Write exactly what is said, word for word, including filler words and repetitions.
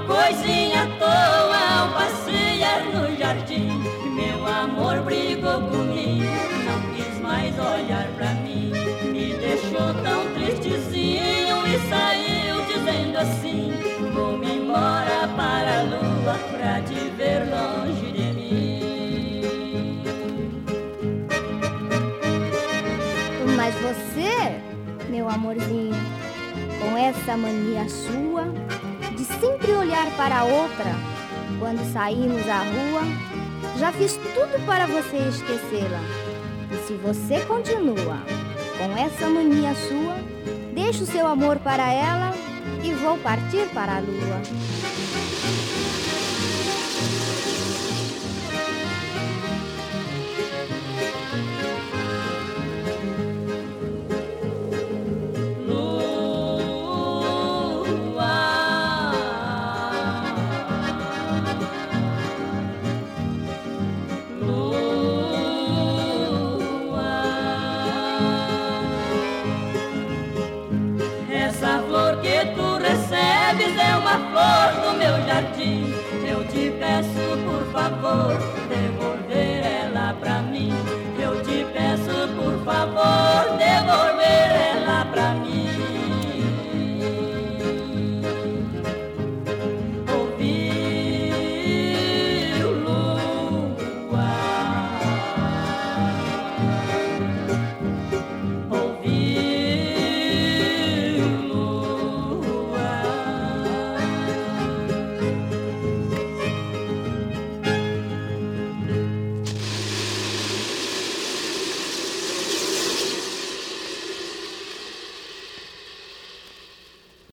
coisinha à toa ao passear no jardim. Meu amor brigou comigo, não quis mais olhar pra mim. Me deixou tão tristezinho e saiu dizendo assim: vou-me embora para a lua pra te ver longe de mim. Mas você, meu amorzinho, com essa mania sua de sempre olhar para outra quando saímos à rua, já fiz tudo para você esquecê-la. E se você continua com essa mania sua, deixo o seu amor para ela e vou partir para a lua. É uma flor do meu jardim. Eu te peço, por favor,